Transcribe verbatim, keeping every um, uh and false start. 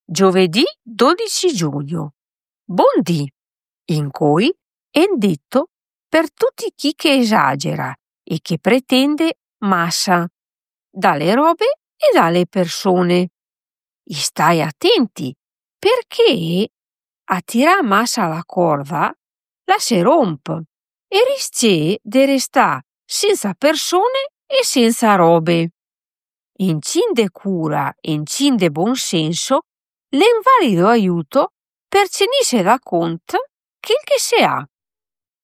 Giovedì dodici giugno. Buondì, in cui è detto per tutti chi che esagera e che pretende massa dalle robe e dalle persone. E stai attenti, perché a tirà massa la corda la se romp e risce de restà senza persone e senza robe. Incin de cura e incin de buon senso, l'invalido aiuto per cenisse da conto che il che se ha.